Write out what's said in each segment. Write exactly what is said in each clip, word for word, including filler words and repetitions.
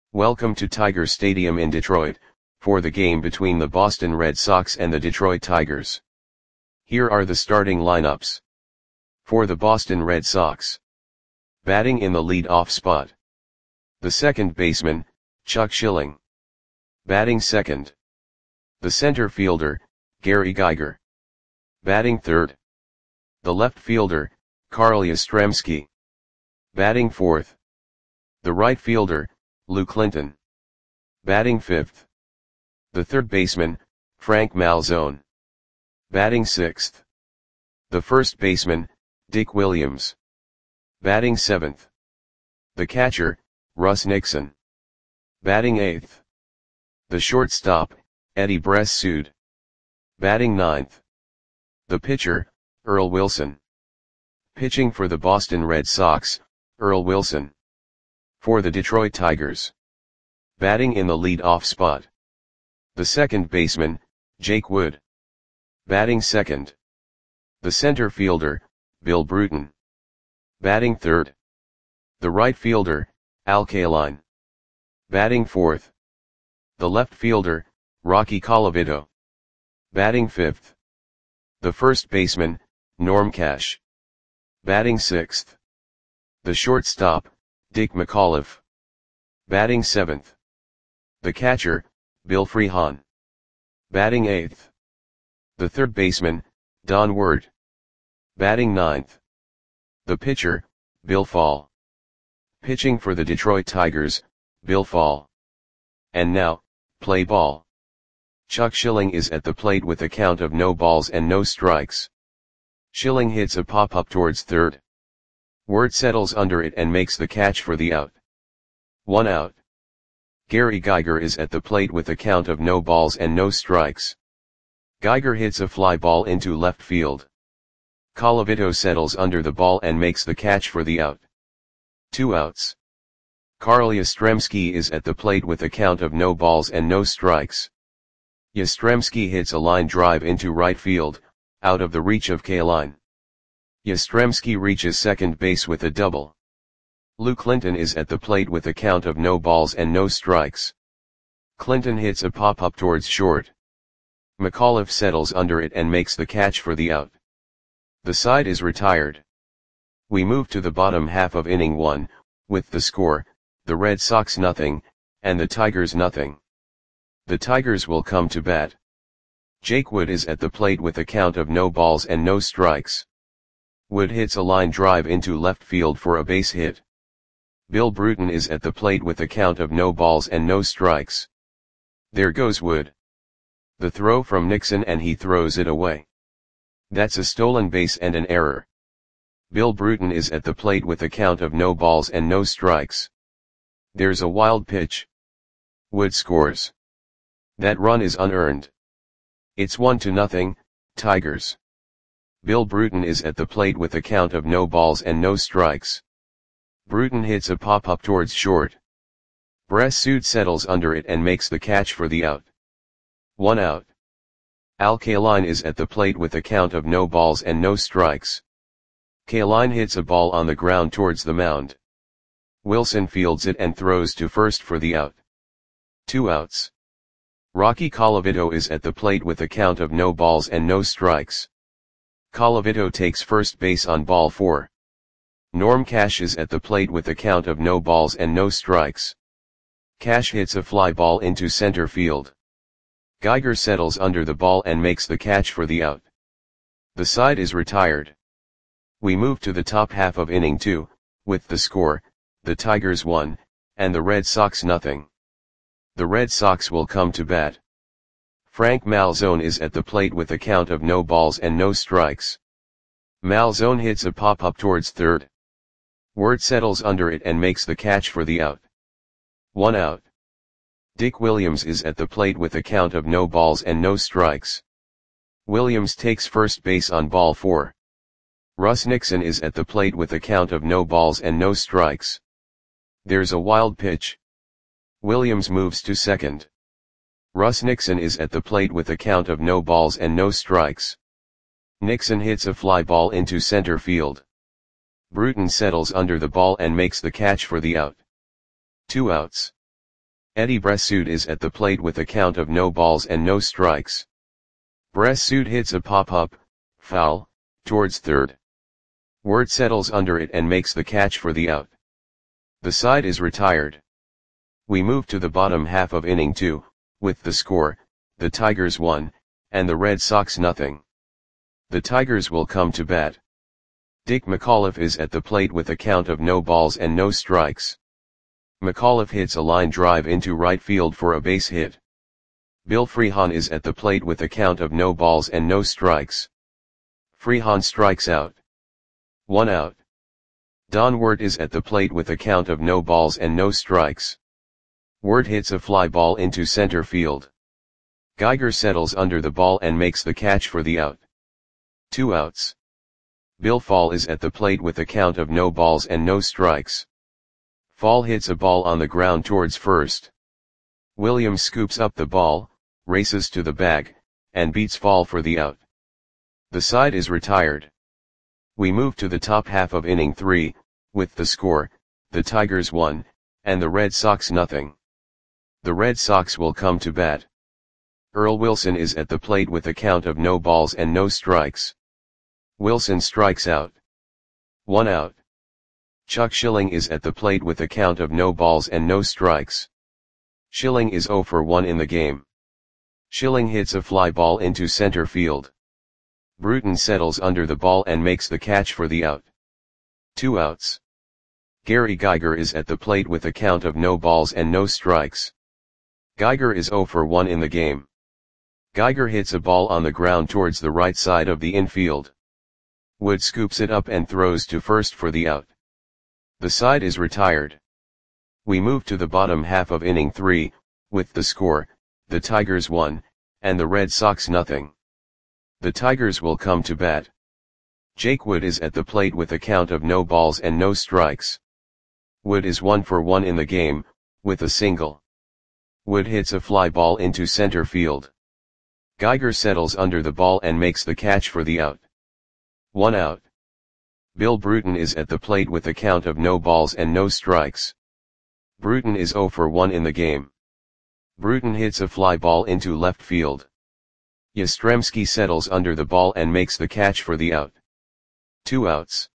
Welcome to Tiger Stadium in Detroit, for the game between the Boston Red Sox and the Detroit Tigers. Here are the starting lineups. For the Boston Red Sox. Batting in the lead-off spot. The second baseman, Chuck Schilling. Batting second. The center fielder, Gary Geiger. Batting third. The left fielder, Carl Yastrzemski. Batting fourth. The right fielder, Lou Clinton. Batting fifth. The third baseman, Frank Malzone. Batting sixth. The first baseman, Dick Williams. Batting seventh. The catcher, Russ Nixon. Batting eighth. The shortstop, Eddie Bressoud. Batting ninth. The pitcher, Earl Wilson. Pitching for the Boston Red Sox, Earl Wilson. For the Detroit Tigers. Batting in the lead-off spot. The second baseman, Jake Wood. Batting second. The center fielder, Bill Bruton. Batting third. The right fielder, Al Kaline. Batting fourth. The left fielder, Rocky Colavito. Batting fifth. The first baseman, Norm Cash. Batting sixth. The shortstop, Dick McAuliffe. Batting seventh. The catcher, Bill Freehan. Batting eighth. The third baseman, Don Ward. Batting ninth. The pitcher, Bill Fall. Pitching for the Detroit Tigers, Bill Fall. And now, play ball. Chuck Schilling is at the plate with a count of no balls and no strikes. Schilling hits a pop-up towards third. Ward settles under it and makes the catch for the out. One out. Gary Geiger is at the plate with a count of no balls and no strikes. Geiger hits a fly ball into left field. Colavito settles under the ball and makes the catch for the out. Two outs. Carl Yastrzemski is at the plate with a count of no balls and no strikes. Yastrzemski hits a line drive into right field, out of the reach of Kaline. Yastrzemski reaches second base with a double. Lou Clinton is at the plate with a count of no balls and no strikes. Clinton hits a pop-up towards short. McAuliffe settles under it and makes the catch for the out. The side is retired. We move to the bottom half of inning one, with the score, the Red Sox nothing, and the Tigers nothing. The Tigers will come to bat. Jake Wood is at the plate with a count of no balls and no strikes. Wood hits a line drive into left field for a base hit. Bill Bruton is at the plate with a count of no balls and no strikes. There goes Wood. The throw from Nixon and he throws it away. That's a stolen base and an error. Bill Bruton is at the plate with a count of no balls and no strikes. There's a wild pitch. Wood scores. That run is unearned. It's one to nothing, Tigers. Bill Bruton is at the plate with a count of no balls and no strikes. Bruton hits a pop-up towards short. Bressoud settles under it and makes the catch for the out. One out. Al Kaline is at the plate with a count of no balls and no strikes. Kaline hits a ball on the ground towards the mound. Wilson fields it and throws to first for the out. Two outs. Rocky Colavito is at the plate with a count of no balls and no strikes. Colavito takes first base on ball four. Norm Cash is at the plate with a count of no balls and no strikes. Cash hits a fly ball into center field. Geiger settles under the ball and makes the catch for the out. The side is retired. We move to the top half of inning two, with the score, the Tigers one, and the Red Sox nothing. The Red Sox will come to bat. Frank Malzone is at the plate with a count of no balls and no strikes. Malzone hits a pop-up towards third. Ward settles under it and makes the catch for the out. One out. Dick Williams is at the plate with a count of no balls and no strikes. Williams takes first base on ball four. Russ Nixon is at the plate with a count of no balls and no strikes. There's a wild pitch. Williams moves to second. Russ Nixon is at the plate with a count of no balls and no strikes. Nixon hits a fly ball into center field. Bruton settles under the ball and makes the catch for the out. Two outs. Eddie Bressoud is at the plate with a count of no balls and no strikes. Bressoud hits a pop-up, foul, towards third. Ward settles under it and makes the catch for the out. The side is retired. We move to the bottom half of inning two, with the score, the Tigers one, and the Red Sox nothing. The Tigers will come to bat. Dick McAuliffe is at the plate with a count of no balls and no strikes. McAuliffe hits a line drive into right field for a base hit. Bill Freehan is at the plate with a count of no balls and no strikes. Freehan strikes out. One out. Don Wert is at the plate with a count of no balls and no strikes. Wert hits a fly ball into center field. Geiger settles under the ball and makes the catch for the out. Two outs. Bill Fall is at the plate with a count of no balls and no strikes. Fall hits a ball on the ground towards first. Williams scoops up the ball, races to the bag, and beats Fall for the out. The side is retired. We move to the top half of inning three, with the score, the Tigers one, and the Red Sox nothing. The Red Sox will come to bat. Earl Wilson is at the plate with a count of no balls and no strikes. Wilson strikes out. One out. Chuck Schilling is at the plate with a count of no balls and no strikes. Schilling is zero for one in the game. Schilling hits a fly ball into center field. Bruton settles under the ball and makes the catch for the out. Two outs. Gary Geiger is at the plate with a count of no balls and no strikes. Geiger is zero for one in the game. Geiger hits a ball on the ground towards the right side of the infield. Wood scoops it up and throws to first for the out. The side is retired. We move to the bottom half of inning three, with the score, the Tigers one, and the Red Sox nothing. The Tigers will come to bat. Jake Wood is at the plate with a count of no balls and no strikes. Wood is one for one in the game, with a single. Wood hits a fly ball into center field. Geiger settles under the ball and makes the catch for the out. One out. Bill Bruton is at the plate with a count of no balls and no strikes. Bruton is zero for one in the game. Bruton hits a fly ball into left field. Yastrzemski settles under the ball and makes the catch for the out. Two outs.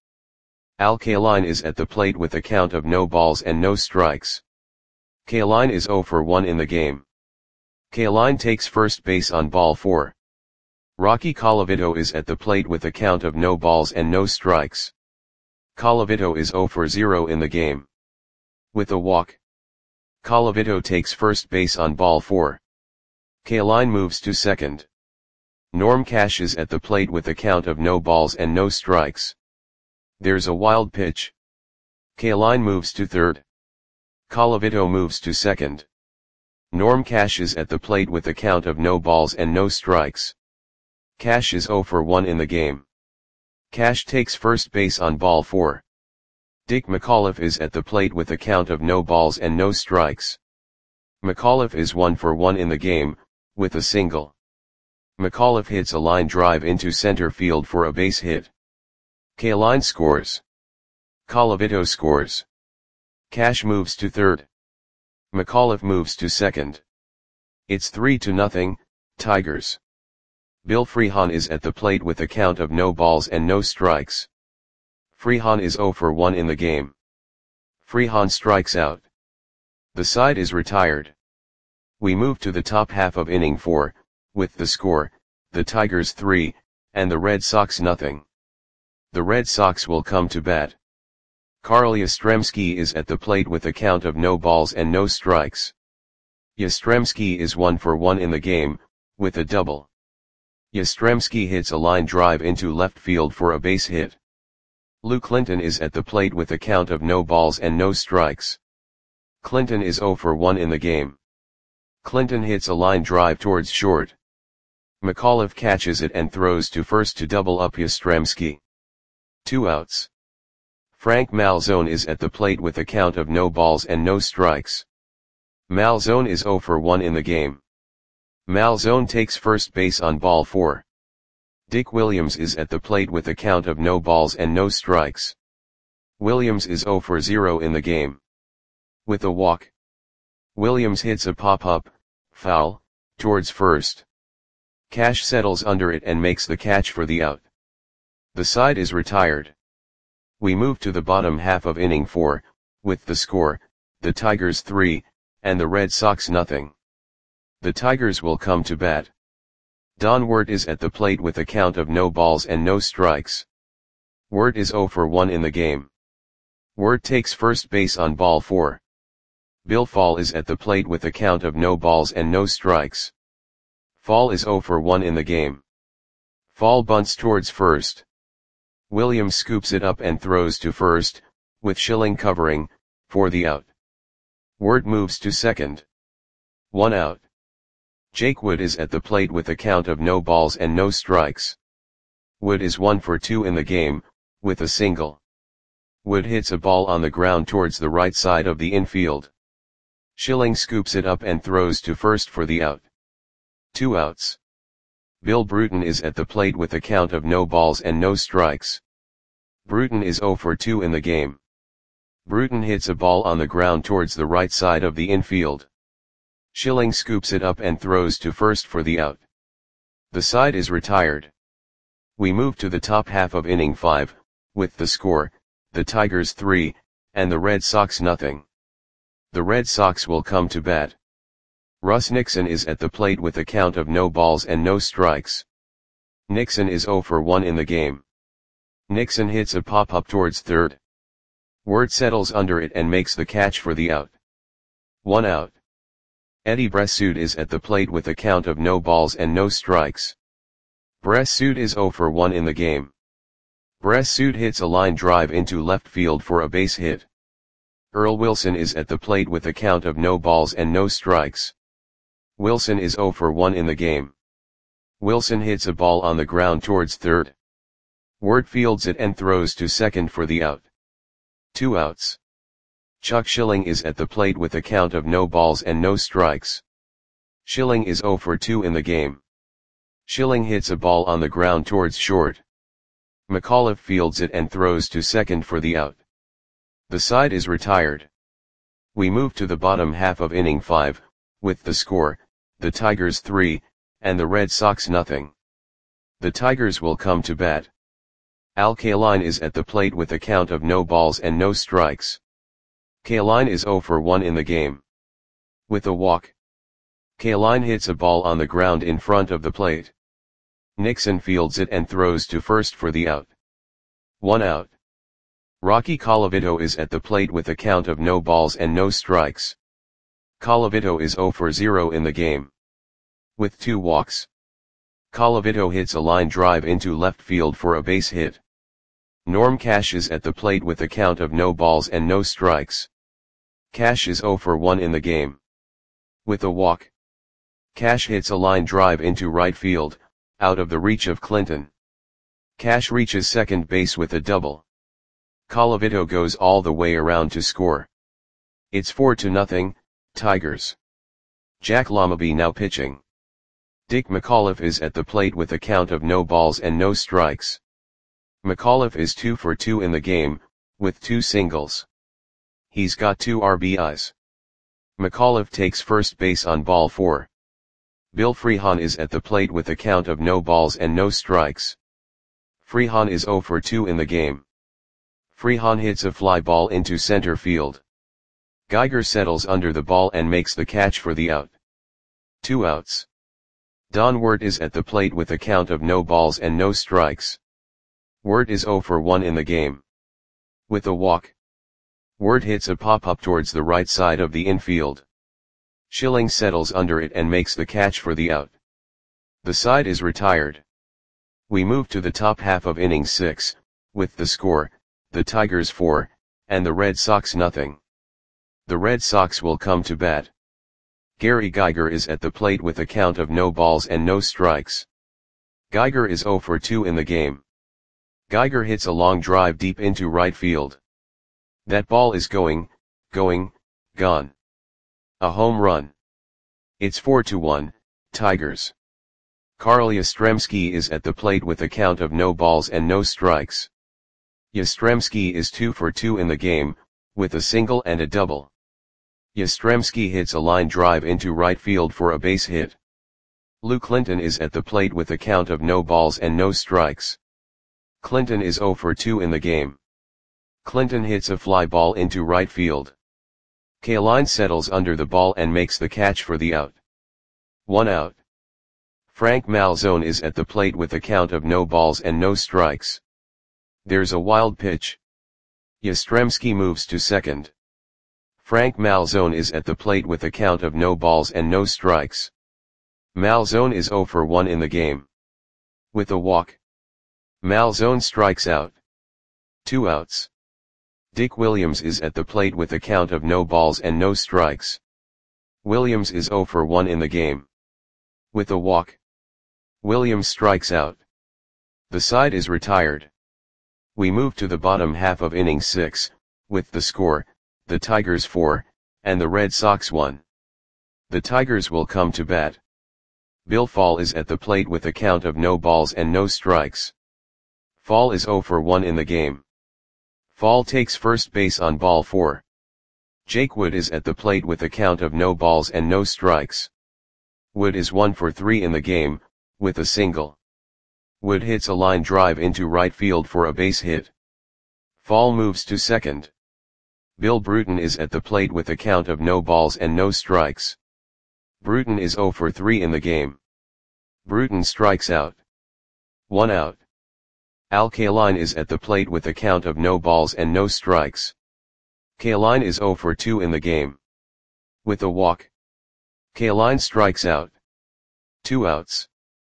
Al Kaline is at the plate with a count of no balls and no strikes. Kaline is zero for one in the game. Kaline takes first base on ball four. Rocky Colavito is at the plate with a count of no balls and no strikes. Colavito is zero for zero in the game. With a walk. Colavito takes first base on ball four. Kaline moves to second. Norm Cash is at the plate with a count of no balls and no strikes. There's a wild pitch. Kaline moves to third. Colavito moves to second. Norm Cash is at the plate with a count of no balls and no strikes. Cash is zero for one in the game. Cash takes first base on ball four. Dick McAuliffe is at the plate with a count of no balls and no strikes. McAuliffe is one for one in the game, with a single. McAuliffe hits a line drive into center field for a base hit. Kaline scores. Colavito scores. Cash moves to third. McAuliffe moves to second. It's three to nothing, Tigers. Bill Freehan is at the plate with a count of no balls and no strikes. Freehan is zero for one in the game. Freehan strikes out. The side is retired. We move to the top half of inning four, with the score, the Tigers three, and the Red Sox nothing. The Red Sox will come to bat. Carl Yastrzemski is at the plate with a count of no balls and no strikes. Yastrzemski is one for one in the game, with a double. Yastrzemski hits a line drive into left field for a base hit. Lou Clinton is at the plate with a count of no balls and no strikes. Clinton is zero for one in the game. Clinton hits a line drive towards short. McAuliffe catches it and throws to first to double up Yastrzemski. Two outs. Frank Malzone is at the plate with a count of no balls and no strikes. Malzone is zero for one in the game. Malzone takes first base on ball four. Dick Williams is at the plate with a count of no balls and no strikes. Williams is zero for zero in the game. With a walk. Williams hits a pop-up, foul, towards first. Cash settles under it and makes the catch for the out. The side is retired. We move to the bottom half of inning four, with the score, the Tigers three, and the Red Sox nothing. The Tigers will come to bat. Don Wirt is at the plate with a count of no balls and no strikes. Wirt is oh for one in the game. Wirt takes first base on ball four. Bill Fall is at the plate with a count of no balls and no strikes. Fall is oh for one in the game. Fall bunts towards first. Williams scoops it up and throws to first, with Schilling covering, for the out. Wirt moves to second. One out. Jake Wood is at the plate with a count of no balls and no strikes. Wood is one for two in the game, with a single. Wood hits a ball on the ground towards the right side of the infield. Schilling scoops it up and throws to first for the out. Two outs. Bill Bruton is at the plate with a count of no balls and no strikes. Bruton is oh for two in the game. Bruton hits a ball on the ground towards the right side of the infield. Schilling scoops it up and throws to first for the out. The side is retired. We move to the top half of inning five, with the score, the Tigers three, and the Red Sox nothing. The Red Sox will come to bat. Russ Nixon is at the plate with a count of no balls and no strikes. Nixon is oh for one in the game. Nixon hits a pop-up towards third. Wirt settles under it and makes the catch for the out. One out. Eddie Bressoud is at the plate with a count of no balls and no strikes. Bressoud is oh for one in the game. Bressoud hits a line drive into left field for a base hit. Earl Wilson is at the plate with a count of no balls and no strikes. Wilson is oh for one in the game. Wilson hits a ball on the ground towards third. Wirt fields it and throws to second for the out. Two outs. Chuck Schilling is at the plate with a count of no balls and no strikes. Schilling is oh for two in the game. Schilling hits a ball on the ground towards short. McAuliffe fields it and throws to second for the out. The side is retired. We move to the bottom half of inning five, with the score, the Tigers three, and the Red Sox nothing. The Tigers will come to bat. Al Kaline is at the plate with a count of no balls and no strikes. Kaline is oh for one in the game. With a walk. Kaline hits a ball on the ground in front of the plate. Nixon fields it and throws to first for the out. One out. Rocky Colavito is at the plate with a count of no balls and no strikes. Colavito is oh for zero in the game. With two walks. Colavito hits a line drive into left field for a base hit. Norm Cash is at the plate with a count of no balls and no strikes. Cash is oh for one in the game. With a walk. Cash hits a line drive into right field, out of the reach of Clinton. Cash reaches second base with a double. Colavito goes all the way around to score. It's four to nothing, Tigers. Jack Lamaby now pitching. Dick McAuliffe is at the plate with a count of no balls and no strikes. McAuliffe is two for two in the game, with two singles. He's got two R B Is. McAuliffe takes first base on ball four. Bill Freehan is at the plate with a count of no balls and no strikes. Freehan is oh for two in the game. Freehan hits a fly ball into center field. Geiger settles under the ball and makes the catch for the out. Two outs. Don Wirt is at the plate with a count of no balls and no strikes. Wirt is oh for one in the game. With a walk. Wirt hits a pop-up towards the right side of the infield. Schilling settles under it and makes the catch for the out. The side is retired. We move to the top half of inning six, with the score, the Tigers four, and the Red Sox nothing. The Red Sox will come to bat. Gary Geiger is at the plate with a count of no balls and no strikes. Geiger is oh for two in the game. Geiger hits a long drive deep into right field. That ball is going, going, gone. A home run. It's four to one, Tigers. Carl Yastrzemski is at the plate with a count of no balls and no strikes. Yastrzemski is two for two in the game, with a single and a double. Yastrzemski hits a line drive into right field for a base hit. Lou Clinton is at the plate with a count of no balls and no strikes. Clinton is zero for two in the game. Clinton hits a fly ball into right field. Kaline settles under the ball and makes the catch for the out. One out. Frank Malzone is at the plate with a count of no balls and no strikes. There's a wild pitch. Yastrzemski moves to second. Frank Malzone is at the plate with a count of no balls and no strikes. Malzone is zero for one in the game. With a walk, Malzone strikes out. Two outs. Dick Williams is at the plate with a count of no balls and no strikes. Williams is zero for one in the game. With a walk, Williams strikes out. The side is retired. We move to the bottom half of inning six, with the score, the Tigers four, and the Red Sox one. The Tigers will come to bat. Bill Fall is at the plate with a count of no balls and no strikes. Fall is zero for one in the game. Fall takes first base on ball four. Jake Wood is at the plate with a count of no balls and no strikes. Wood is one for three in the game, with a single. Wood hits a line drive into right field for a base hit. Fall moves to second. Bill Bruton is at the plate with a count of no balls and no strikes. Bruton is zero for three in the game. Bruton strikes out. One out. Al Kaline is at the plate with a count of no balls and no strikes. Kaline is zero for two in the game. With a walk, Kaline strikes out. Two outs.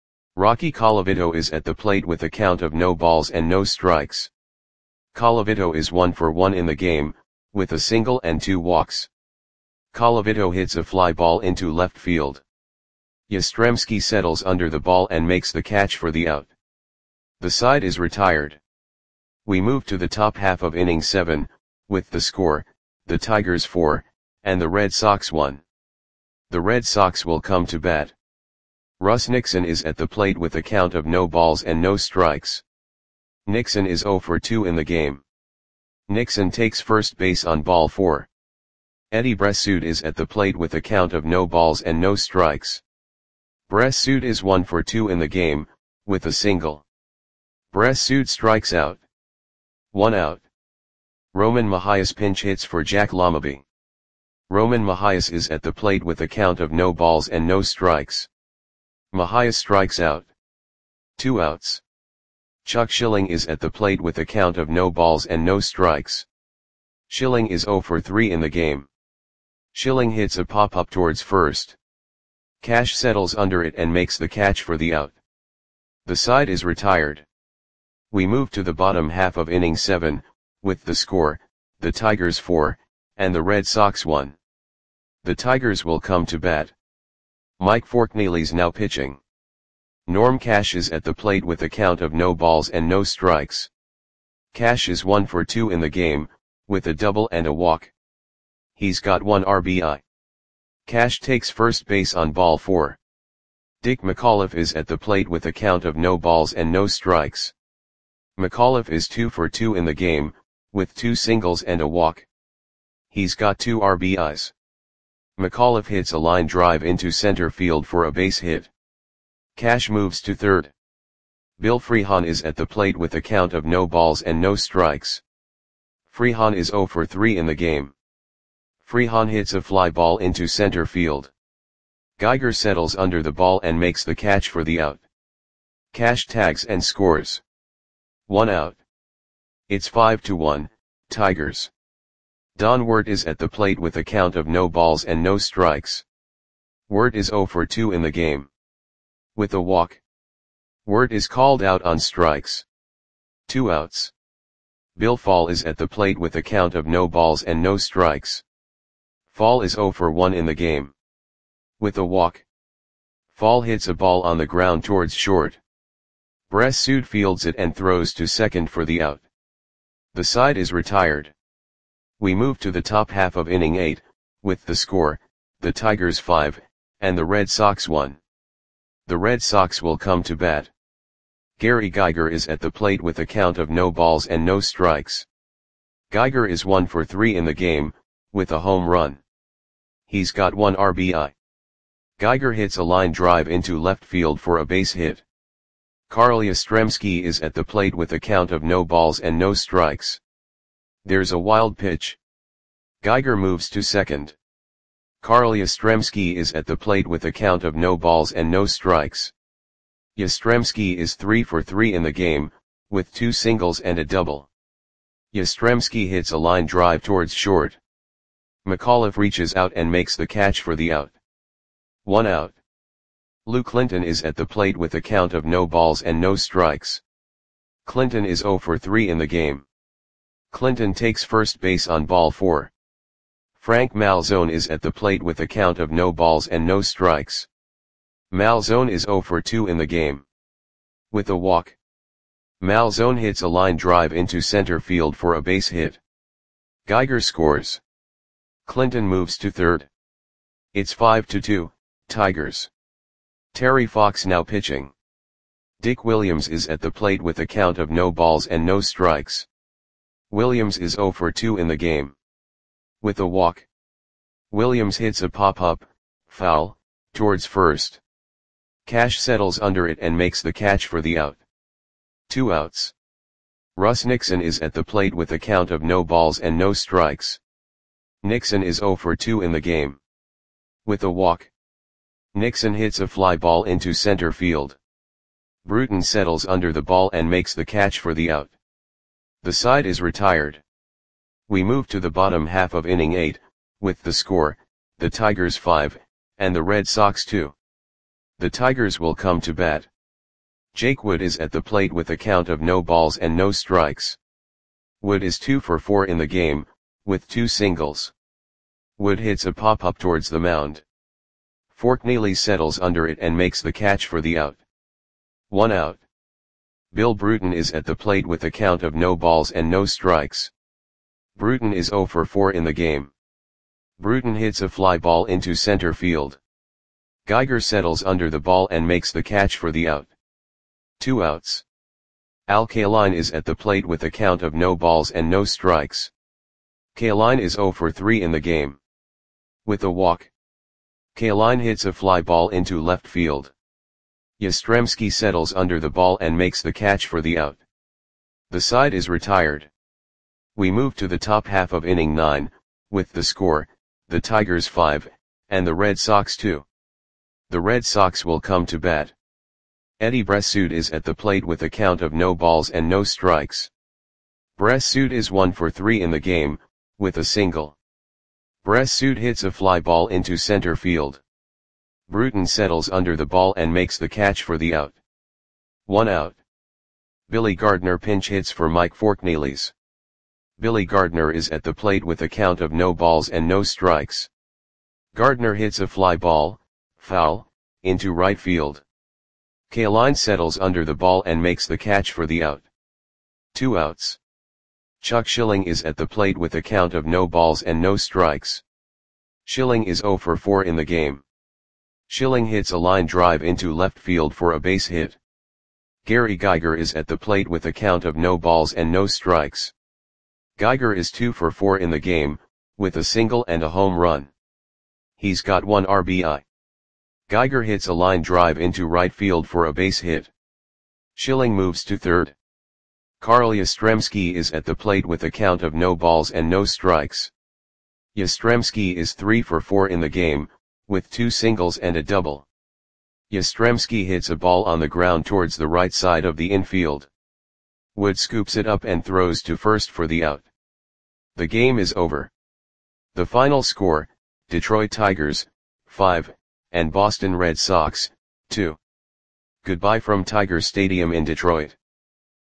Rocky Colavito is at the plate with a count of no balls and no strikes. Colavito is one for one in the game, with a single and two walks. Colavito hits a fly ball into left field. Yastrzemski settles under the ball and makes the catch for the out. The side is retired. We move to the top half of inning seven, with the score, the Tigers four, and the Red Sox one. The Red Sox will come to bat. Russ Nixon is at the plate with a count of no balls and no strikes. Nixon is zero for two in the game. Nixon takes first base on ball four. Eddie Bressoud is at the plate with a count of no balls and no strikes. Bressoud is one for two in the game, with a single. Bressoud strikes out. One out. Roman Mahias pinch hits for Jack Lamaby. Roman Mahias is at the plate with a count of no balls and no strikes. Mahias strikes out. Two outs. Chuck Schilling is at the plate with a count of no balls and no strikes. Schilling is zero for three in the game. Schilling hits a pop-up towards first. Cash settles under it and makes the catch for the out. The side is retired. We move to the bottom half of inning seven, with the score, the Tigers four, and the Red Sox one. The Tigers will come to bat. Mike Forkneely's now pitching. Norm Cash is at the plate with a count of no balls and no strikes. Cash is one for two in the game, with a double and a walk. He's got one R B I. Cash takes first base on ball four. Dick McAuliffe is at the plate with a count of no balls and no strikes. McAuliffe is two for two in the game, with two singles and a walk. He's got two R B Is. McAuliffe hits a line drive into center field for a base hit. Cash moves to third. Bill Freehan is at the plate with a count of no balls and no strikes. Freehan is zero for three in the game. Freehan hits a fly ball into center field. Geiger settles under the ball and makes the catch for the out. Cash tags and scores. One out. It's five to one, Tigers. Don Wirt is at the plate with a count of no balls and no strikes. Wirt is zero for two in the game. With a walk, Wirt is called out on strikes. Two outs. Bill Fall is at the plate with a count of no balls and no strikes. Fall is zero for one in the game. With a walk, Fall hits a ball on the ground towards short. Bressoud fields it and throws to second for the out. The side is retired. We move to the top half of inning eight, with the score, the Tigers five, and the Red Sox one. The Red Sox will come to bat. Gary Geiger is at the plate with a count of no balls and no strikes. Geiger is one for three in the game, with a home run. He's got one R B I. Geiger hits a line drive into left field for a base hit. Carl Yastrzemski is at the plate with a count of no balls and no strikes. There's a wild pitch. Geiger moves to second. Carl Yastrzemski is at the plate with a count of no balls and no strikes. Yastrzemski is three for three in the game, with two singles and a double. Yastrzemski hits a line drive towards short. McAuliffe reaches out and makes the catch for the out. One out. Lou Clinton is at the plate with a count of no balls and no strikes. Clinton is zero for three in the game. Clinton takes first base on ball four. Frank Malzone is at the plate with a count of no balls and no strikes. Malzone is zero for two in the game. With a walk. Malzone hits a line drive into center field for a base hit. Geiger scores. Clinton moves to third. It's five to two, Tigers. Terry Fox now pitching. Dick Williams is at the plate with a count of no balls and no strikes. Williams is zero for two in the game. With a walk. Williams hits a pop-up, foul, towards first. Cash settles under it and makes the catch for the out. Two outs. Russ Nixon is at the plate with a count of no balls and no strikes. Nixon is zero for two in the game. With a walk. Nixon hits a fly ball into center field. Bruton settles under the ball and makes the catch for the out. The side is retired. We move to the bottom half of inning eight, with the score, the Tigers five, and the Red Sox two. The Tigers will come to bat. Jake Wood is at the plate with a count of no balls and no strikes. Wood is two for four in the game, with two singles. Wood hits a pop-up towards the mound. Forkneely settles under it and makes the catch for the out. One out. Bill Bruton is at the plate with a count of no balls and no strikes. Bruton is zero for four in the game. Bruton hits a fly ball into center field. Geiger settles under the ball and makes the catch for the out. Two outs. Al Kaline is at the plate with a count of no balls and no strikes. Kaline is zero for three in the game. With a walk. Kaline hits a fly ball into left field. Yastrzemski settles under the ball and makes the catch for the out. The side is retired. We move to the top half of inning nine, with the score, the Tigers five, and the Red Sox two. The Red Sox will come to bat. Eddie Bressoud is at the plate with a count of no balls and no strikes. Bressoud is one for three in the game, with a single. Bressoud hits a fly ball into center field. Bruton settles under the ball and makes the catch for the out. One out. Billy Gardner pinch hits for Mike Forkneelys. Billy Gardner is at the plate with a count of no balls and no strikes. Gardner hits a fly ball, foul, into right field. Kaline settles under the ball and makes the catch for the out. Two outs. Chuck Schilling is at the plate with a count of no balls and no strikes. Schilling is zero for four in the game. Schilling hits a line drive into left field for a base hit. Gary Geiger is at the plate with a count of no balls and no strikes. Geiger is two for four in the game, with a single and a home run. He's got one R B I. Geiger hits a line drive into right field for a base hit. Schilling moves to third. Carl Yastrzemski is at the plate with a count of no balls and no strikes. Yastrzemski is three for four in the game, with two singles and a double. Yastrzemski hits a ball on the ground towards the right side of the infield. Wood scoops it up and throws to first for the out. The game is over. The final score, Detroit Tigers, five, and Boston Red Sox, two. Goodbye from Tiger Stadium in Detroit.